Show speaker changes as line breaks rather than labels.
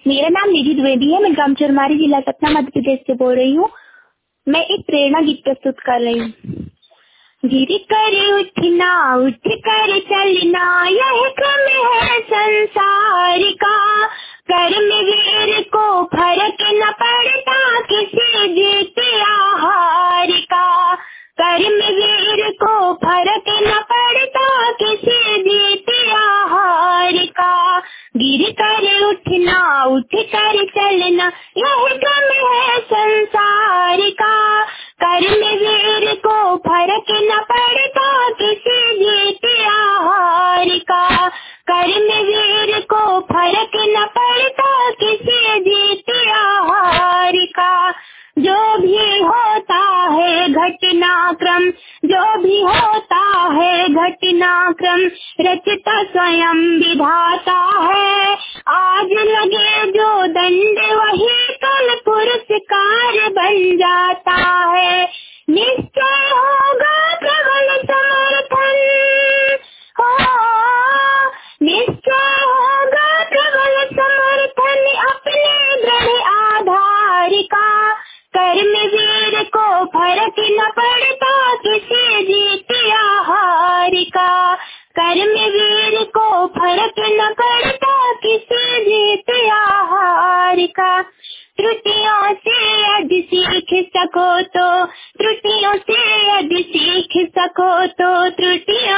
मेरा नाम निधि द्विवेदी है। मैं ग्राम चरमारी, जिला सतना, मध्य प्रदेश से बोल रही हूँ। मैं एक प्रेरणा गीत प्रस्तुत कर रही हूँ। गिर कर उठना, उठ कर चलना, यह क्रम है संसार का। कर्म वीर को फर्क न पड़ता किसी जीत या हार का। कर्म वीर को फर्क न पड़ता किसी जीत या हार का। गिर कर उठना, उठ कर चलना, यह क्रम है संसार का। कर्म वीर को फर्क न पड़ता किसी जीत या हार का। कर्म वीर को फर्क न पड़ता किसी जीत या हार का। जो भी होता है घटनाक्रम, जो भी होता है घटनाक्रम, रचता स्वयं विधाता है। आज लगे जो दंड वही कल पुरस्कार बन जाता है। निश्चय होगा प्रबल समर्थन, हो निश्चय होगा प्रबल समर्थन अपने दृढ़ आधार का। कर्म वीर को फर्क न पड़ता किसी जीत या हार का। कर्म वीर को फर्क न पड़ता किसी जीत या हार का। त्रुटियों से यदि सीख सको तो, त्रुटियों से यदि सीख सको तो, त्रुटियों